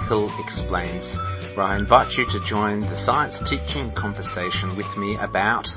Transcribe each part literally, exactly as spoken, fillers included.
Hill Explains, where I invite you to join the science teaching conversation with me about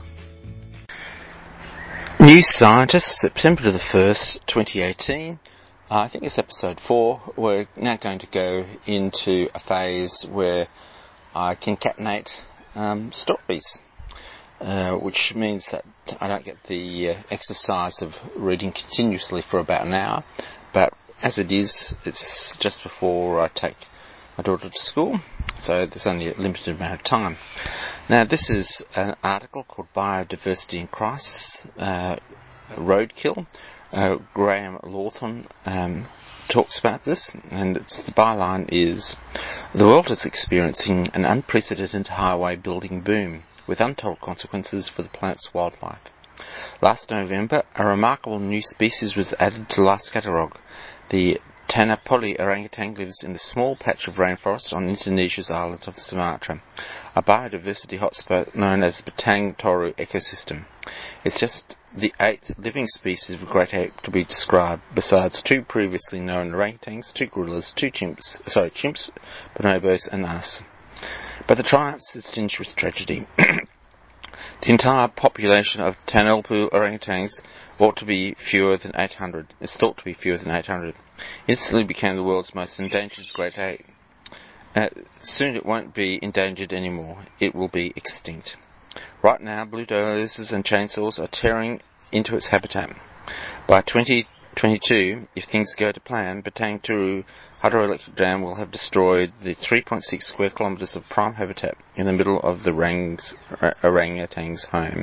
New Scientist, September the first, twenty eighteen. Uh, I think it's episode four. We're now going to go into a phase where I concatenate um, stories, uh, which means that I don't get the uh, exercise of reading continuously for about an hour. But as it is, it's just before I take my daughter to school, so there's only a limited amount of time. Now, this is an article called Biodiversity in Crisis, uh, Roadkill. Uh, Graham Lawthorne um, talks about this, and it's, the byline is, "The world is experiencing an unprecedented highway building boom, with untold consequences for the planet's wildlife. Last November, a remarkable new species was added to life's catalogue. The Tanapoli orangutan lives in the small patch of rainforest on Indonesia's island of Sumatra, a biodiversity hotspot known as the Batang Toru ecosystem. It's just the eighth living species of great ape to be described, besides two previously known orangutans, two gorillas, two chimps, sorry, chimps, bonobos, and us. But the triumphs is tinged with tragedy. The entire population of Tanelpu orangutans ought to be fewer than eight hundred. It's thought to be fewer than eight hundred. Instantly became the world's most endangered great ape. Uh, soon it won't be endangered anymore. It will be extinct. Right now, bulldozers and chainsaws are tearing into its habitat. By twenty twenty-two, if things go to plan, Batang Toru hydroelectric dam will have destroyed the three point six square kilometres of prime habitat in the middle of the orang's, orangutan's home.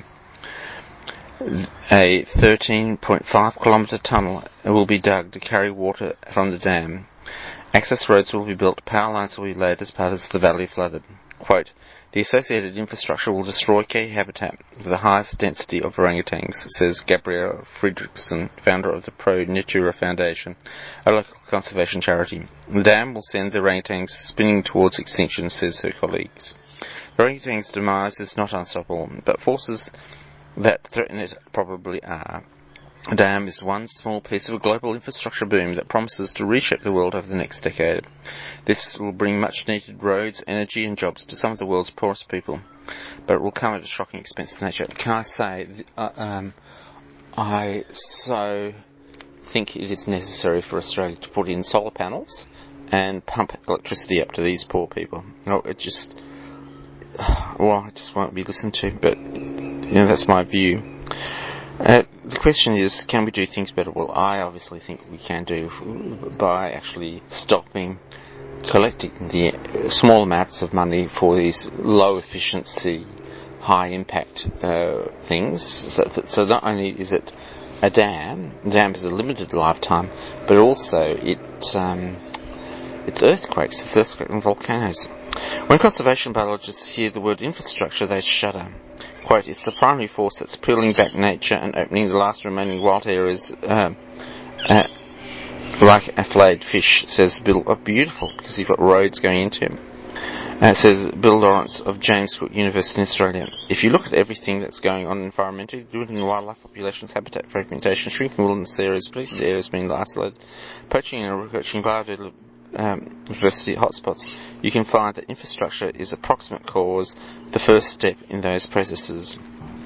A thirteen point five kilometre tunnel will be dug to carry water from the dam. Access roads will be built, power lines will be laid as part of the valley flooded. Quote, "The associated infrastructure will destroy key habitat with the highest density of orangutans," says Gabrielle Friedrichsen, founder of the Pro Natura Foundation, a local conservation charity. "The dam will send the orangutans spinning towards extinction," says her colleagues. The orangutan's demise is not unstoppable, but forces that threaten it probably are. The dam is one small piece of a global infrastructure boom that promises to reshape the world over the next decade. This will bring much needed roads, energy and jobs to some of the world's poorest people, but it will come at a shocking expense to nature. Can I say, uh, um, I so think it is necessary for Australia to put in solar panels and pump electricity up to these poor people. No, it just, well, it just won't be listened to, but, you know, that's my view. Uh, the question is, can we do things better? Well, I obviously think we can do by actually stopping collecting the small amounts of money for these low efficiency, high impact uh, things. So, so not only is it a dam, the dam has a limited lifetime, but also it um, it's earthquakes, it's earthquakes and volcanoes. When conservation biologists hear the word infrastructure, they shudder. Quote, "It's the primary force that's peeling back nature and opening the last remaining wild areas uh, uh, like a filleted fish," says Bill. Oh, beautiful, because you've got roads going into it. Uh, says Bill Lawrence of James Cook University in Australia. "If you look at everything that's going on environmentally, dwindling wildlife populations, habitat fragmentation, shrinking wilderness areas, protected areas being isolated, poaching and recruiting biodiversity um, hotspots, you can find that infrastructure is a proximate cause, the first step in those processes.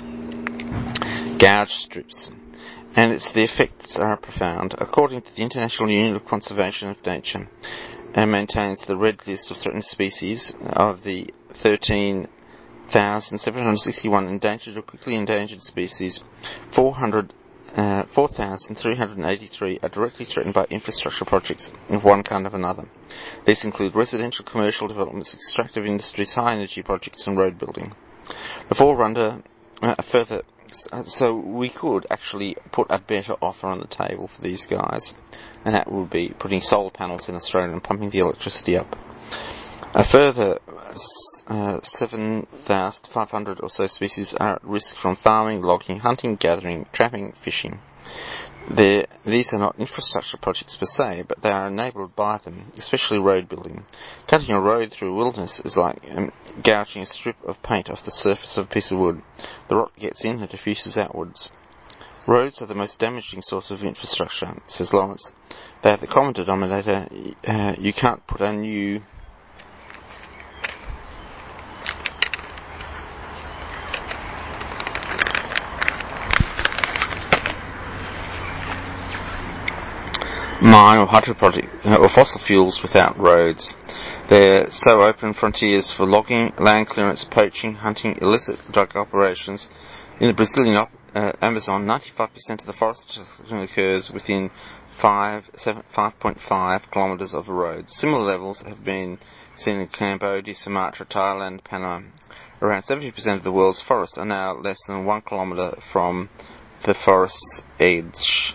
Gouge strips. And its the effects are profound. According to the International Union of Conservation of Nature, and maintains the red list of threatened species of the thirteen thousand seven hundred sixty-one endangered or quickly endangered species, four hundred, uh, four thousand three hundred eighty-three are directly threatened by infrastructure projects of one kind or another. These include residential, commercial developments, extractive industries, high energy projects and road building. The forerunner, uh, further, so we could actually put a better offer on the table for these guys, and that would be putting solar panels in Australia and pumping the electricity up. A further uh, seven thousand five hundred or so species are at risk from farming, logging, hunting, gathering, trapping, fishing. They're, these are not infrastructure projects per se, but they are enabled by them, especially road building. Cutting a road through a wilderness is like um, gouging a strip of paint off the surface of a piece of wood. The rot gets in and diffuses outwards. Roads are the most damaging source of infrastructure, says Lawrence. They have the common denominator. Uh, you can't put a new mine or hydroproject uh, or fossil fuels without roads. They're so open frontiers for logging, land clearance, poaching, hunting, illicit drug operations. In the Brazilian op- uh, Amazon, ninety-five percent of the forest occurs within five point five kilometres of a road. Similar levels have been seen in Cambodia, Sumatra, Thailand, Panama. Around seventy percent of the world's forests are now less than one kilometre from the forest's edge.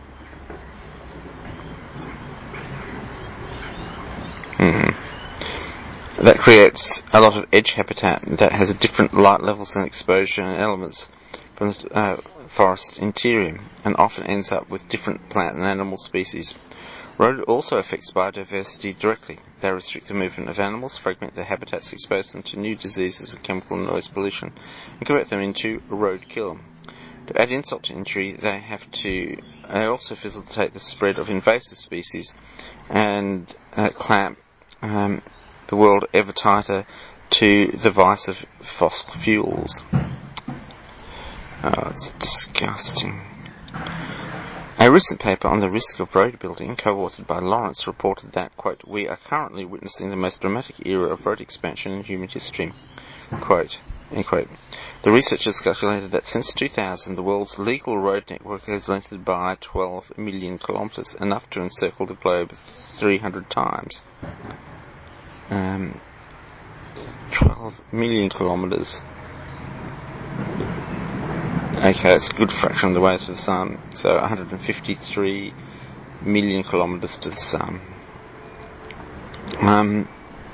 Hmm. That creates a lot of edge habitat that has a different light levels and exposure and elements from the uh, forest interior, and often ends up with different plant and animal species. Road also affects biodiversity directly. They restrict the movement of animals, fragment their habitats, expose them to new diseases and chemical and noise pollution, and convert them into a roadkill. To add insult to injury, they have to they also facilitate the spread of invasive species and uh, clamp um, the world ever tighter to the vice of fossil fuels. Oh, it's disgusting. A recent paper on the risk of road building, co-authored by Lawrence, reported that, quote, "We are currently witnessing the most dramatic era of road expansion in human history." Quote, end quote. The researchers calculated that since two thousand, the world's legal road network has lengthened by twelve million kilometres, enough to encircle the globe three hundred times. Um, twelve million kilometres. Okay, that's a good fraction of the way to the sun. So one hundred fifty-three million kilometres to the sun. Um,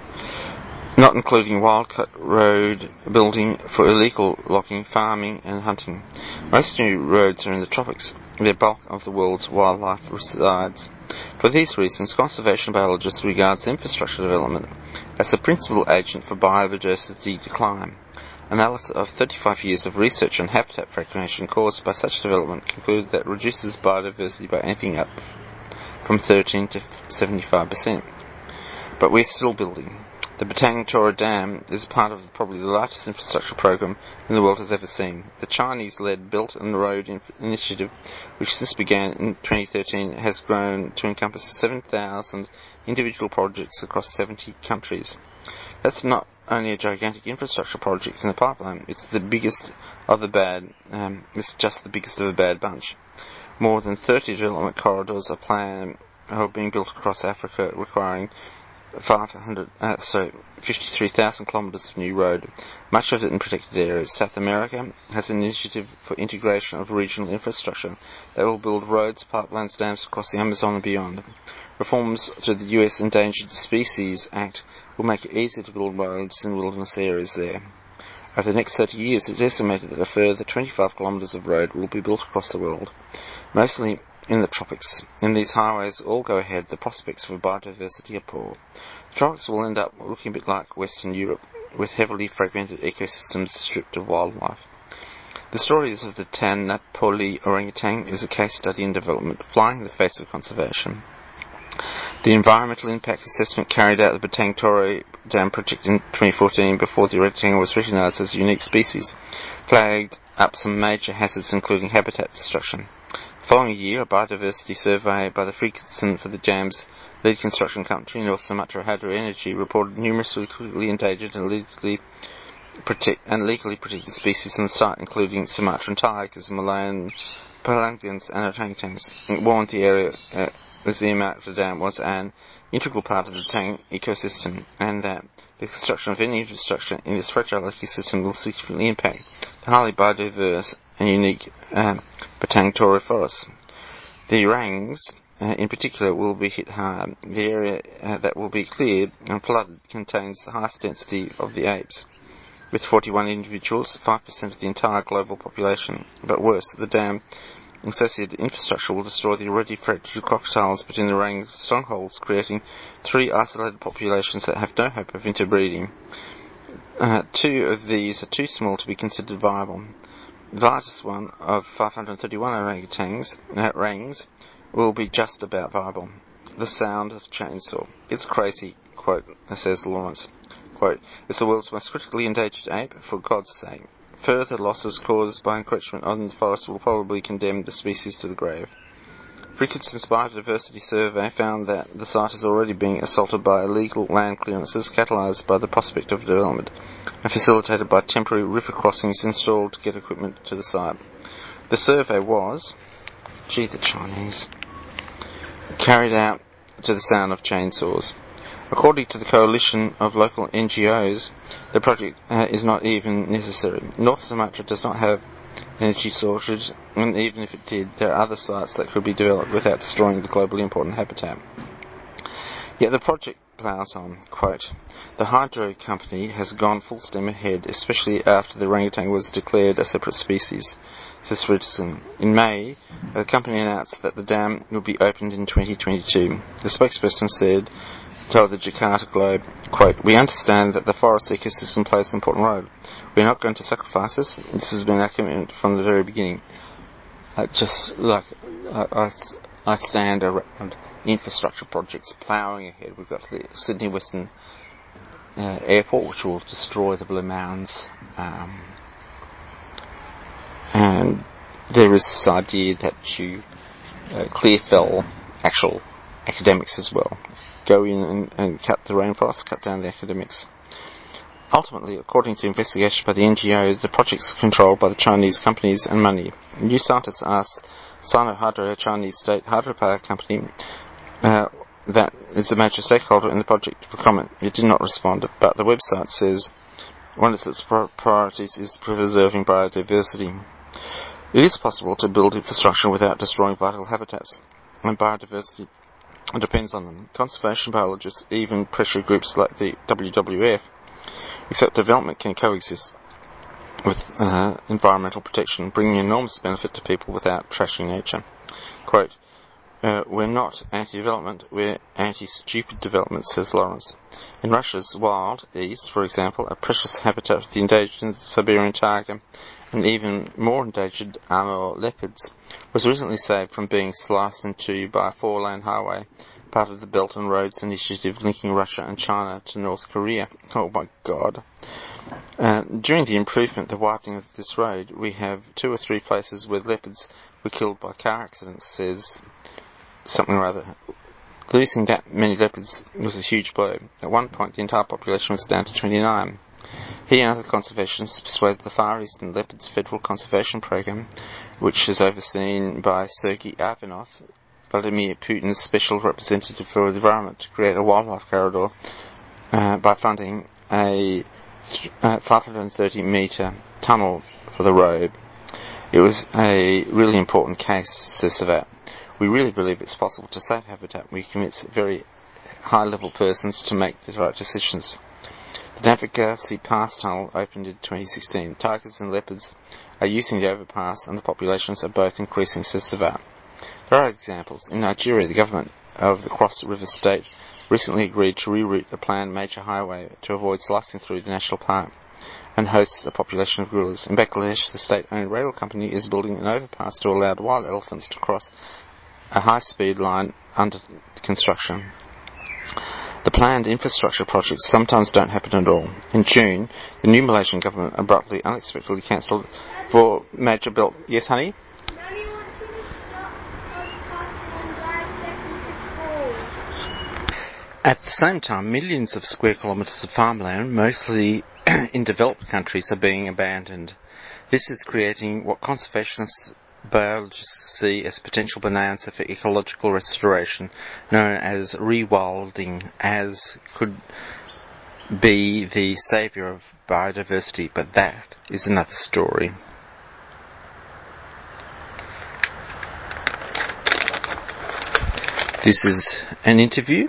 not including wildcat road building for illegal logging, farming and hunting. Most new roads are in the tropics, where the bulk of the world's wildlife resides. For these reasons, conservation biologists regard infrastructure development as the principal agent for biodiversity decline. Analysis of thirty-five years of research on habitat fragmentation caused by such development concluded that it reduces biodiversity by anything up from thirteen to seventy-five percent. But we're still building. The Batang Toru Dam is part of probably the largest infrastructure program the world has ever seen. The Chinese-led Belt and Road Inf- Initiative, which this began in twenty thirteen, has grown to encompass seven thousand individual projects across seventy countries. That's not only a gigantic infrastructure project in the pipeline, it's the biggest of the bad, um, it's just the biggest of a bad bunch. More than thirty development corridors are planned, are being built across Africa, requiring five hundred, uh, so fifty-three thousand kilometres of new road, much of it in protected areas. South America has an initiative for integration of regional infrastructure that will build roads, pipelines, dams across the Amazon and beyond. Reforms to the U S Endangered Species Act will make it easier to build roads in wilderness areas there. Over the next thirty years, it's estimated that a further twenty-five kilometres of road will be built across the world, mostly in the tropics. In these highways all go ahead, the prospects for biodiversity are poor. The tropics will end up looking a bit like Western Europe, with heavily fragmented ecosystems stripped of wildlife. The stories of the Tanapoli orangutan is a case study in development, flying in the face of conservation. The environmental impact assessment carried out at the Batang Toru Dam project in twenty fourteen, before the orangutan was recognised as a unique species, flagged up some major hazards including habitat destruction. The following year, a biodiversity survey by the Friesen for the Dam's lead construction company, North Sumatra Hydro Energy, reported numerous critically endangered and legally protect and legally protected species on the site, including Sumatran tigers, Malayan pelangans and orangutans. It warned the area uh, was earmarked for the dam was an integral part of the Batang ecosystem, and that the construction of any infrastructure in this fragile ecosystem will significantly impact the highly biodiverse and unique um, Batang Toru forests. The orangs, uh, in particular, will be hit hard. The area uh, that will be cleared and flooded contains the highest density of the apes, with forty-one individuals, five percent of the entire global population. But worse, the dam associated infrastructure will destroy the already fragile crocodiles between the orang strongholds, creating three isolated populations that have no hope of interbreeding. Uh, two of these are too small to be considered viable. The largest one, of five hundred thirty-one orangutans, uh, rangs, will be just about viable. The sound of chainsaw. It's crazy, quote, says Lawrence. Quote, "It's the world's most critically endangered ape, for God's sake. Further losses caused by encroachment on the forest will probably condemn the species to the grave." Frequency's biodiversity survey found that the site is already being assaulted by illegal land clearances catalysed by the prospect of development and facilitated by temporary river crossings installed to get equipment to the site. The survey was, gee the Chinese, carried out to the sound of chainsaws. According to the coalition of local N G Os, the project uh, is not even necessary. North Sumatra does not have energy shortage, and even if it did, there are other sites that could be developed without destroying the globally important habitat. Yet the project ploughs on. Quote, the hydro company has gone full steam ahead, especially after the orangutan was declared a separate species, says Fredrickson. In May, the company announced that the dam will be opened in twenty twenty-two. The spokesperson said, told the Jakarta Globe, quote, we understand that the forest ecosystem plays an important role. We're not going to sacrifice this. This has been our commitment from the very beginning. Uh, just like I, I, I stand around infrastructure projects ploughing ahead. We've got the Sydney Western uh, Airport, which will destroy the Blue Mountains. Um, and there is this idea that you uh, clear fell actual academics as well. Go in and, and cut the rainforest, cut down the academics. Ultimately, according to investigation by the N G O, the project's controlled by the Chinese companies and money. New scientists asked Sino Hydro, a Chinese state hydropower company, uh, that is a major stakeholder in the project, for comment. It did not respond, but the website says one of its priorities is preserving biodiversity. It is possible to build infrastructure without destroying vital habitats, and biodiversity depends on them. Conservation biologists, even pressure groups like the W W F, accept development can coexist with uh, environmental protection, bringing enormous benefit to people without trashing nature. Quote, uh, we're not anti-development, we're anti-stupid development, says Lawrence. In Russia's wild east, for example, a precious habitat of the endangered Siberian tiger and even more endangered Amur leopards was recently saved from being sliced in two by a four-lane highway, part of the Belt and Roads Initiative linking Russia and China to North Korea. Oh my God. Uh, during the improvement, the widening of this road, we have two or three places where leopards were killed by car accidents, says something or other. Losing that many leopards was a huge blow. At one point, the entire population was down to twenty-nine. He and other conservationists persuaded the Far Eastern Leopards Federal Conservation Program, which is overseen by Sergei Ivanov, Vladimir Putin's special representative for the environment, to create a wildlife corridor uh, by funding a th- uh, five hundred thirty metre tunnel for the road. It was a really important case, says Savat. We really believe it's possible to save habitat. We commit very high-level persons to make the right decisions. The Navigasi Pass Tunnel opened in twenty sixteen. Tigers and leopards are using the overpass and the populations are both increasing, says Savat. There are examples. In Nigeria, the government of the Cross River State recently agreed to reroute a planned major highway to avoid slicing through the national park and host a population of gorillas. In Bangladesh, the state-owned rail company is building an overpass to allow wild elephants to cross a high-speed line under construction. The planned infrastructure projects sometimes don't happen at all. In June, the new Malaysian government abruptly, unexpectedly cancelled for major belt. Yes, honey? At the same time, millions of square kilometres of farmland, mostly in developed countries, are being abandoned. This is creating what conservationists biologists see as potential bonanza for ecological restoration, known as rewilding, as could be the saviour of biodiversity, but that is another story. This is an interview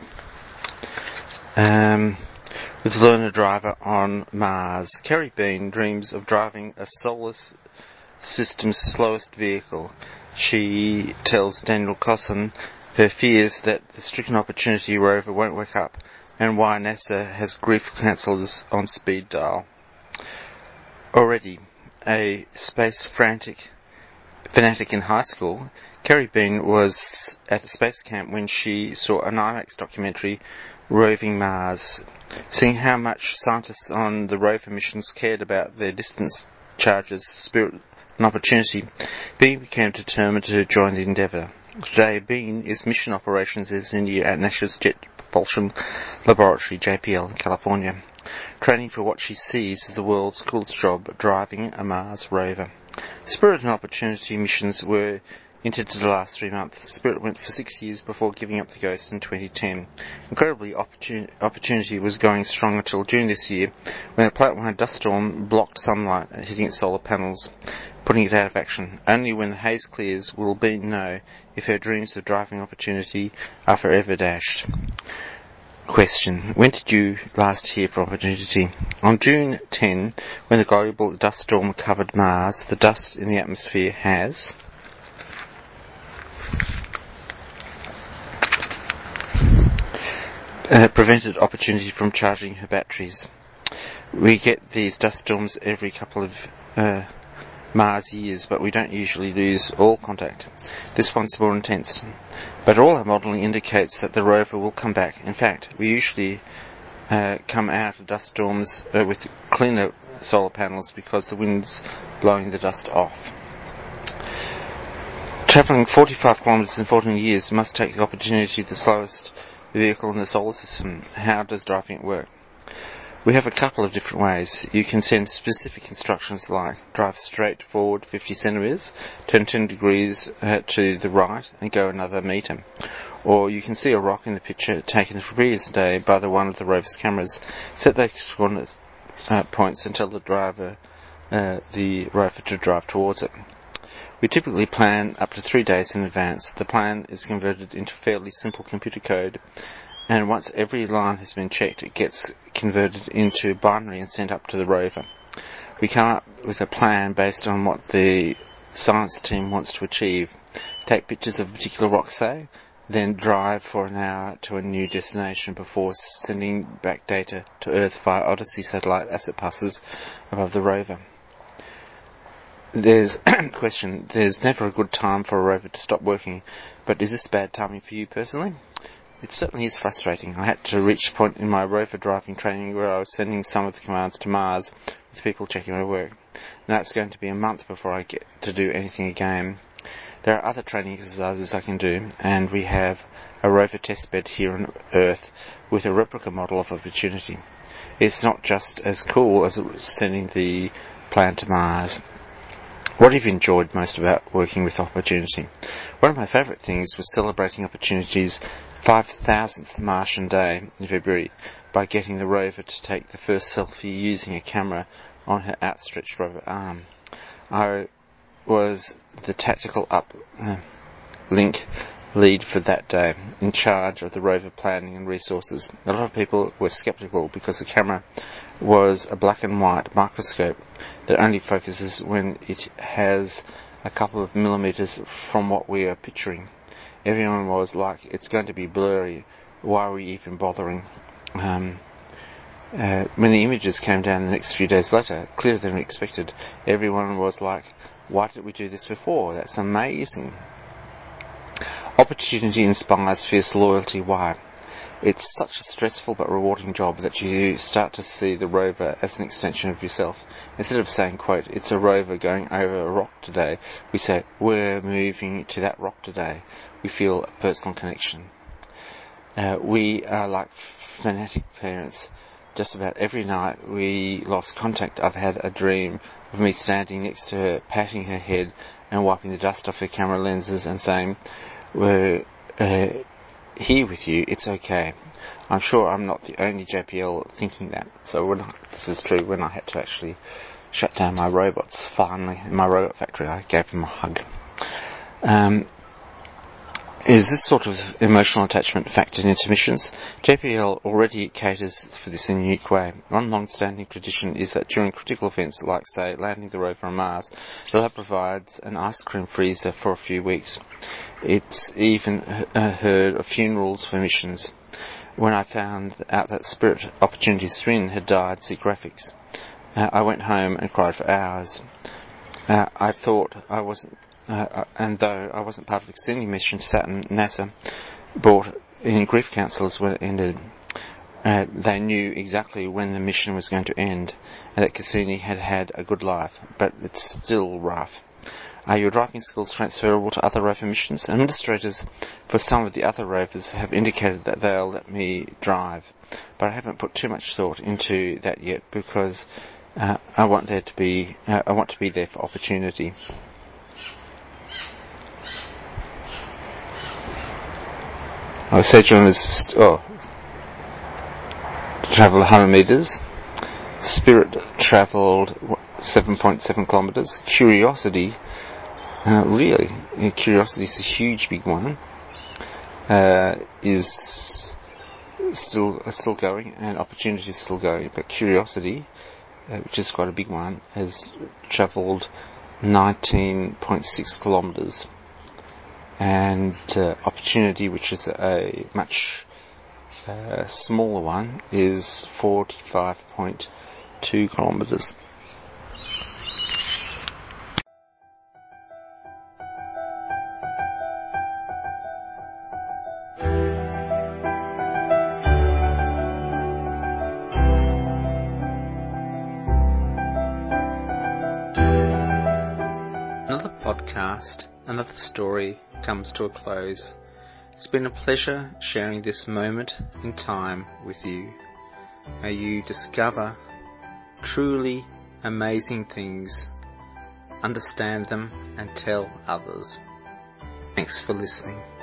um, with Lunar Driver on Mars. Kerry Bean dreams of driving a solar system's slowest vehicle. She tells Daniel Cosson her fears that the stricken Opportunity rover won't wake up and why NASA has grief counsellors on speed dial. Already a space frantic fanatic in high school, Kerry Bean was at a space camp when she saw an IMAX documentary, Roving Mars. Seeing how much scientists on the rover missions cared about their distance charges, Spirit and Opportunity, Bean became determined to join the endeavour. Today, Bean is Mission Operations Engineer at NASA's Jet Propulsion Laboratory, J P L, in California, training for what she sees as the world's coolest job, driving a Mars rover. Spirit and Opportunity missions were entered to the last three months. Spirit went for six years before giving up the ghost in twenty ten. Incredibly, opportun- Opportunity was going strong until June this year, when a Platte-wide dust storm blocked sunlight hitting its solar panels, putting it out of action. Only when the haze clears will Bean know if her dreams of driving Opportunity are forever dashed. Question. When did you last hear from Opportunity? On June tenth, when the global dust storm covered Mars, the dust in the atmosphere has uh, prevented Opportunity from charging her batteries. We get these dust storms every couple of uh, Mars years, but we don't usually lose all contact. This one's more intense. But all our modelling indicates that the rover will come back. In fact, we usually uh, come out of dust storms uh, with cleaner solar panels because the wind's blowing the dust off. Travelling forty-five kilometres in fourteen years must take the Opportunity the slowest vehicle in the solar system. How does driving it work? We have a couple of different ways. You can send specific instructions like drive straight forward fifty centimetres, turn ten degrees uh, to the right and go another metre. Or you can see a rock in the picture taken the previous day by the one of the rover's cameras, set those coordinate uh, points and tell the driver, uh, the rover to drive towards it. We typically plan up to three days in advance. The plan is converted into fairly simple computer code, and once every line has been checked, it gets converted into binary and sent up to the rover. We come up with a plan based on what the science team wants to achieve. Take pictures of a particular rock, say, then drive for an hour to a new destination before sending back data to Earth via Odyssey satellite as it passes above the rover. There's question, there's never a good time for a rover to stop working, but is this bad timing for you personally? It certainly is frustrating. I had to reach a point in my rover driving training where I was sending some of the commands to Mars with people checking my work. Now it's going to be a month before I get to do anything again. There are other training exercises I can do, and we have a rover testbed here on Earth with a replica model of Opportunity. It's not just as cool as sending the plan to Mars. What have you enjoyed most about working with Opportunity? One of my favourite things was celebrating Opportunity's five thousandth Martian day in February by getting the rover to take the first selfie using a camera on her outstretched rover arm. I was the tactical uplink uh, lead for that day, in charge of the rover planning and resources. A lot of people were sceptical because the camera was a black and white microscope that only focuses when it has a couple of millimetres from what we are picturing. Everyone was like, it's going to be blurry, why are we even bothering? Um, uh, when the images came down the next few days later, clearer than expected, everyone was like, why did we do this before? That's amazing. Opportunity inspires fierce loyalty. Why? It's such a stressful but rewarding job that you start to see the rover as an extension of yourself. Instead of saying, quote, it's a rover going over a rock today, we say, we're moving to that rock today. We feel a personal connection. Uh, we are like fanatic parents. Just about every night we lost contact, I've had a dream of me standing next to her, patting her head and wiping the dust off her camera lenses and saying, we're uh, here with you, it's okay. I'm sure I'm not the only J P L thinking that. So when I, this is true, when I had to actually shut down my robots, finally, in my robot factory, I gave them a hug. Um, is this sort of emotional attachment factored into missions? J P L already caters for this in a unique way. One long-standing tradition is that during critical events like, say, landing the rover on Mars, the lab provides an ice cream freezer for a few weeks. It's even uh, heard of funerals for missions. When I found out that Spirit Opportunity's twin had died, see graphics, uh, I went home and cried for hours. Uh, I thought I wasn't, uh, and though I wasn't part of the extending mission to Saturn, NASA brought in grief counsellors when it ended. Uh, they knew exactly when the mission was going to end, and that Cassini had had a good life, but it's still rough. Are your driving skills transferable to other rover missions? Administrators for some of the other rovers have indicated that they'll let me drive, but I haven't put too much thought into that yet because uh, I want there to be uh, I want to be there for opportunity. Oh, Cedron is oh travel one hundred meters. Spirit travelled seven point seven kilometres. Curiosity, uh, really, yeah, Curiosity is a huge big one, uh, is still uh, still going, and Opportunity is still going, but Curiosity, uh, which is quite a big one, has travelled nineteen point six kilometres, and uh, Opportunity, which is a much uh, smaller one, is forty-five point two kilometres. Another podcast, another story comes to a close. It's been a pleasure sharing this moment in time with you. May you discover truly amazing things, understand them, and tell others. Thanks for listening.